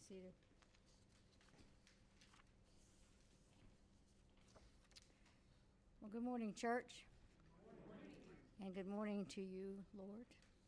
seated. Well, good morning, church. Good morning. And good morning to you, Lord.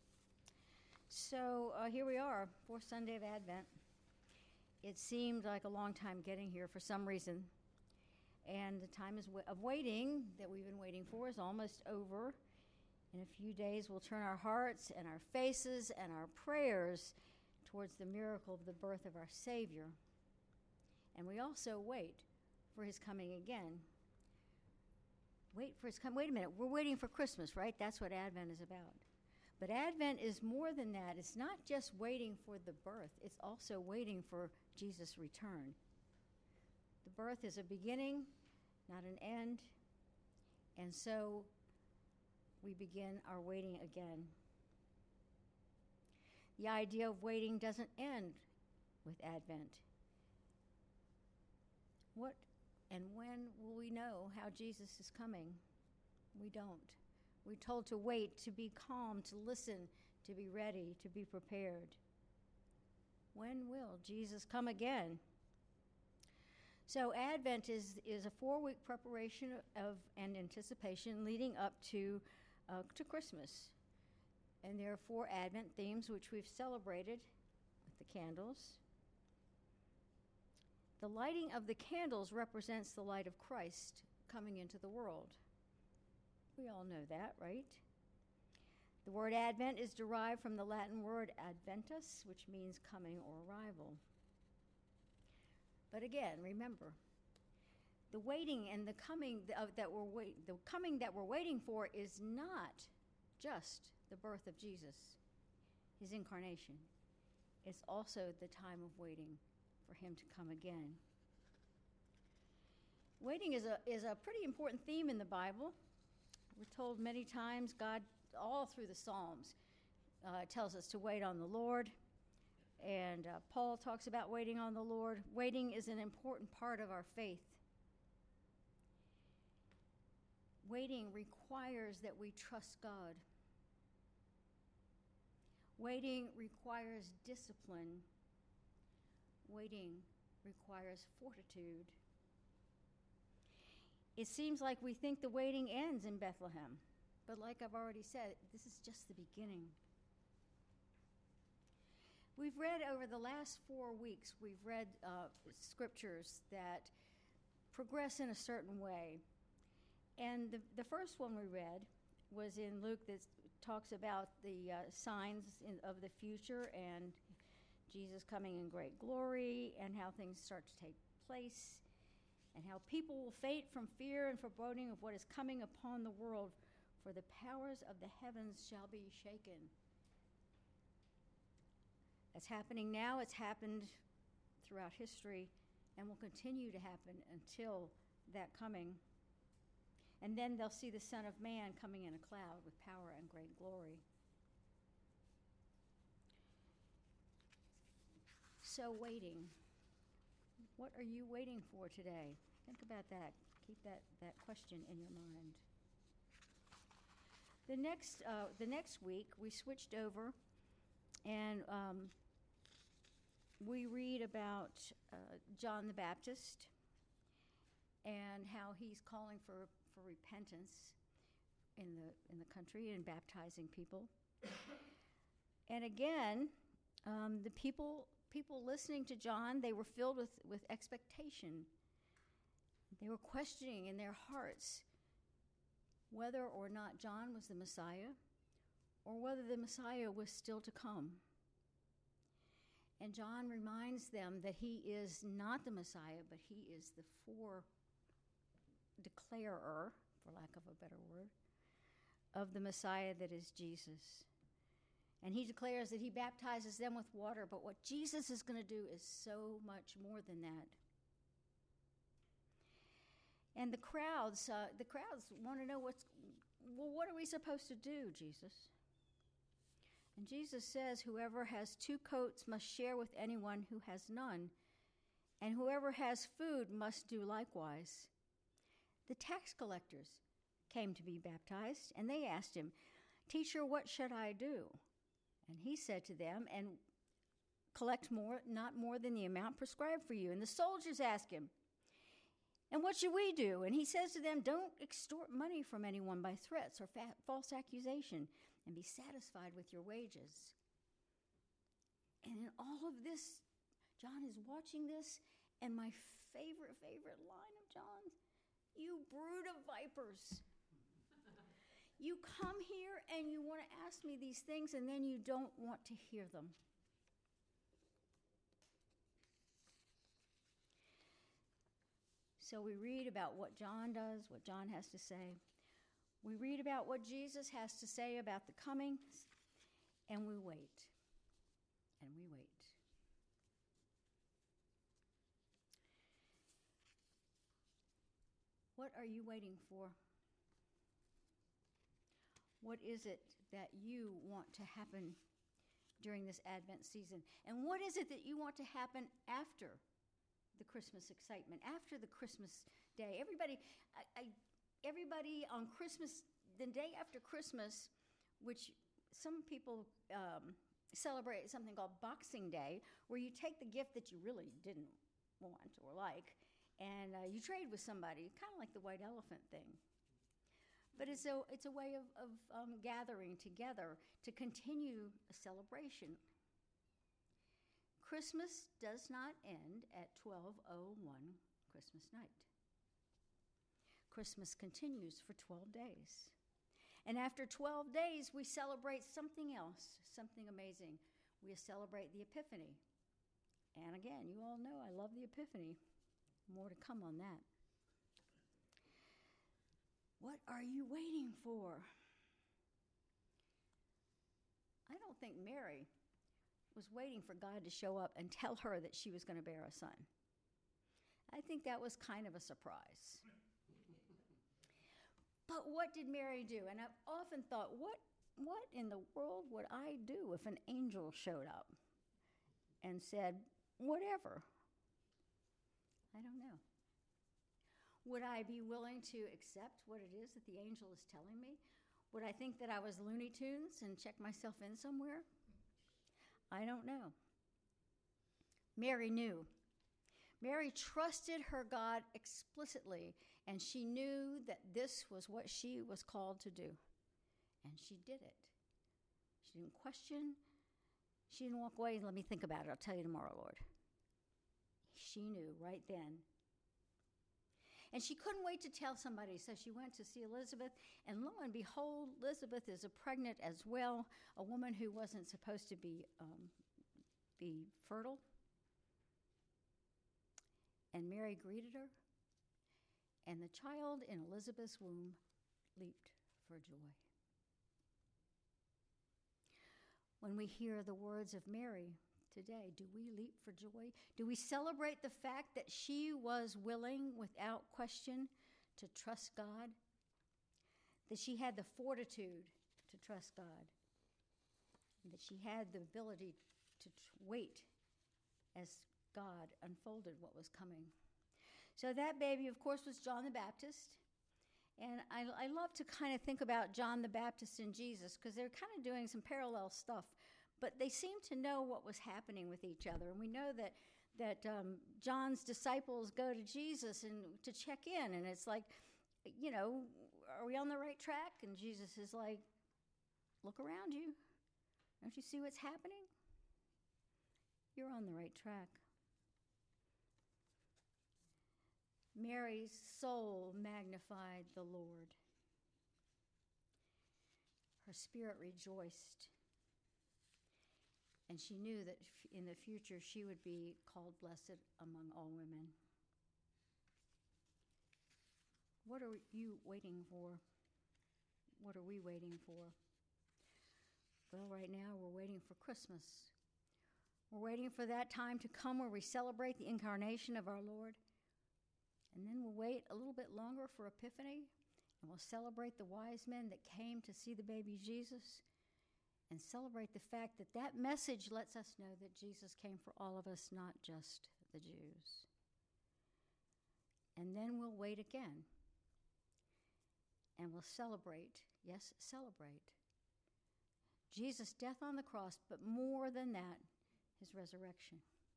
So here we are, fourth Sunday of Advent. It seemed like a long time getting here for some reason. And the time of waiting that we've been waiting for is almost over. In a few days, we'll turn our hearts and our faces and our prayers towards the miracle of the birth of our Savior. And we also wait for his coming again. Wait for his coming. Wait a minute. We're waiting for Christmas, right? That's what Advent is about. But Advent is more than that. It's not just waiting for the birth. It's also waiting for Jesus' return. The birth is a beginning, not an end. And so we begin our waiting again. The idea of waiting doesn't end with Advent. What and when will we know how Jesus is coming? We don't. We're told to wait, to be calm, to listen, to be ready, to be prepared. When will Jesus come again? So Advent is a 4-week preparation of and anticipation leading up to Christmas. And there are 4 Advent themes which we've celebrated with the candles. The lighting of the candles represents the light of Christ coming into the world. We all know that, right? The word Advent is derived from the Latin word adventus, which means coming or arrival. But again, remember, the waiting and the coming that we're waiting for is not just the birth of Jesus, his incarnation. It's also the time of waiting for him to come again. Waiting is a pretty important theme in the Bible. We're told many times, God, all through the Psalms, tells us to wait on the Lord. And Paul talks about waiting on the Lord. Waiting is an important part of our faith. Waiting requires that we trust God. Waiting requires discipline. Waiting requires fortitude. It seems like we think the waiting ends in Bethlehem, but like I've already said, this is just the beginning. We've read over the last 4 weeks, we've read scriptures that progress in a certain way. And the first one we read was in Luke that talks about the signs of the future and Jesus coming in great glory and how things start to take place and how people will faint from fear and foreboding of what is coming upon the world, for the powers of the heavens shall be shaken. It's happening now, it's happened throughout history, and will continue to happen until that coming. And then they'll see the Son of Man coming in a cloud with power and great glory. So waiting. What are you waiting for today? Think about that. Keep that question in your mind. The next week, we switched over, and we read about John the Baptist and how he's calling for repentance in the country and baptizing people. And again, the people listening to John, they were filled with expectation. They were questioning in their hearts whether or not John was the Messiah or whether the Messiah was still to come. And John reminds them that he is not the Messiah, but he is the declarer, for lack of a better word, of the Messiah that is Jesus. And he declares that he baptizes them with water, but what Jesus is going to do is so much more than that. And the crowds want to know what are we supposed to do, Jesus? And Jesus says, whoever has 2 coats must share with anyone who has none, and whoever has food must do likewise. The tax collectors came to be baptized, and they asked him, "Teacher, what should I do?" And he said to them, and collect not more than the amount prescribed for you. And the soldiers ask him, and what should we do? And he says to them, don't extort money from anyone by threats or false accusation, and be satisfied with your wages. And in all of this, John is watching this, and my favorite line of John's, you brood of vipers. You come here and you want to ask me these things, and then you don't want to hear them. So we read about what John does, what John has to say. We read about what Jesus has to say about the coming, and we wait. And we wait. What are you waiting for? What is it that you want to happen during this Advent season? And what is it that you want to happen after the Christmas excitement, after the Christmas day? Everybody on Christmas, the day after Christmas, which some people celebrate something called Boxing Day, where you take the gift that you really didn't want or like, and you trade with somebody, kind of like the white elephant thing. But it's a way of gathering together to continue a celebration. Christmas does not end at 12:01 Christmas night. Christmas continues for 12 days. And after 12 days, we celebrate something else, something amazing. We celebrate the Epiphany. And again, you all know I love the Epiphany. More to come on that. What are you waiting for? I don't think Mary was waiting for God to show up and tell her that she was going to bear a son. I think that was kind of a surprise. But what did Mary do? And I've often thought, what in the world would I do if an angel showed up and said, whatever? I don't know. Would I be willing to accept what it is that the angel is telling me? Would I think that I was Looney Tunes and check myself in somewhere? I don't know. Mary knew. Mary trusted her God explicitly, and she knew that this was what she was called to do. And she did it. She didn't question. She didn't walk away and let me think about it. I'll tell you tomorrow, Lord. She knew right then. And she couldn't wait to tell somebody, so she went to see Elizabeth, and lo and behold, Elizabeth is pregnant as well, a woman who wasn't supposed to be fertile. And Mary greeted her, and the child in Elizabeth's womb leaped for joy. When we hear the words of Mary today, do we leap for joy? Do we celebrate the fact that she was willing, without question, to trust God? That she had the fortitude to trust God? And that she had the ability to wait as God unfolded what was coming. So that baby, of course, was John the Baptist. And I love to kind of think about John the Baptist and Jesus, because they're kind of doing some parallel stuff. But they seem to know what was happening with each other. And we know that John's disciples go to Jesus and to check in. And it's like, are we on the right track? And Jesus is like, look around you. Don't you see what's happening? You're on the right track. Mary's soul magnified the Lord. Her spirit rejoiced. And she knew that in the future she would be called blessed among all women. What are you waiting for? What are we waiting for? Well, right now we're waiting for Christmas. We're waiting for that time to come where we celebrate the incarnation of our Lord. And then we'll wait a little bit longer for Epiphany, and we'll celebrate the wise men that came to see the baby Jesus, and celebrate the fact that that message lets us know that Jesus came for all of us, not just the Jews. And then we'll wait again, and we'll celebrate, yes, celebrate, Jesus' death on the cross, but more than that, his resurrection.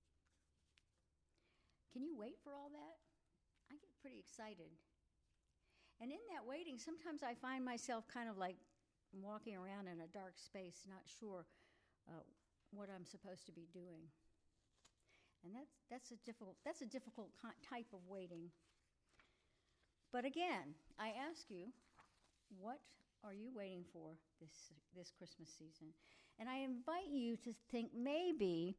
Can you wait for all that? I get pretty excited. And in that waiting, sometimes I find myself kind of like walking around in a dark space, not sure what I'm supposed to be doing. And that's a difficult type of waiting. But again, I ask you, what are you waiting for this Christmas season? And I invite you to think maybe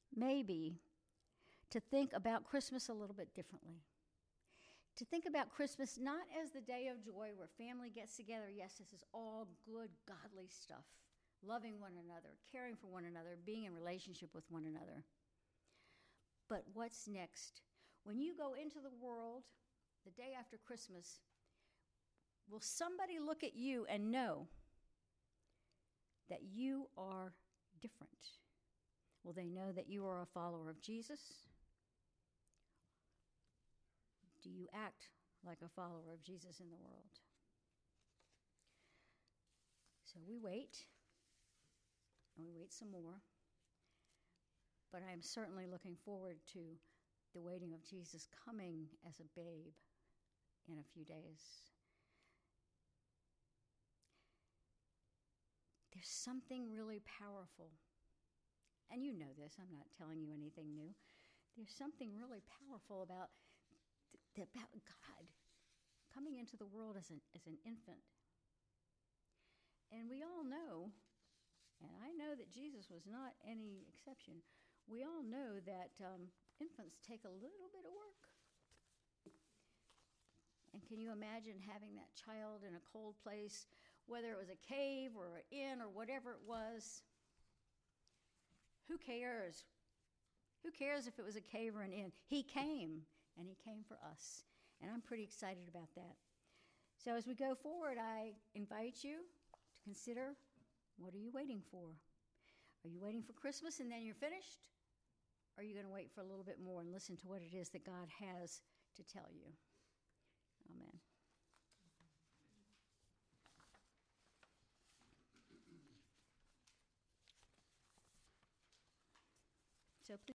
to think about Christmas a little bit differently. To think about Christmas not as the day of joy where family gets together. Yes, this is all good, godly stuff. Loving one another, caring for one another, being in relationship with one another. But what's next? When you go into the world the day after Christmas, will somebody look at you and know that you are different? Will they know that you are a follower of Jesus? Do you act like a follower of Jesus in the world? So we wait, and we wait some more. But I am certainly looking forward to the waiting of Jesus coming as a babe in a few days. There's something really powerful. And you know this, I'm not telling you anything new. There's something really powerful about God coming into the world as an infant. And we all know, and I know that Jesus was not any exception, we all know that infants take a little bit of work. And can you imagine having that child in a cold place, whether it was a cave or an inn or whatever it was? Who cares? Who cares if it was a cave or an inn? He came, and he came for us. And I'm pretty excited about that. So as we go forward, I invite you to consider, what are you waiting for? Are you waiting for Christmas and then you're finished? Or are you going to wait for a little bit more and listen to what it is that God has to tell you? Amen. So please.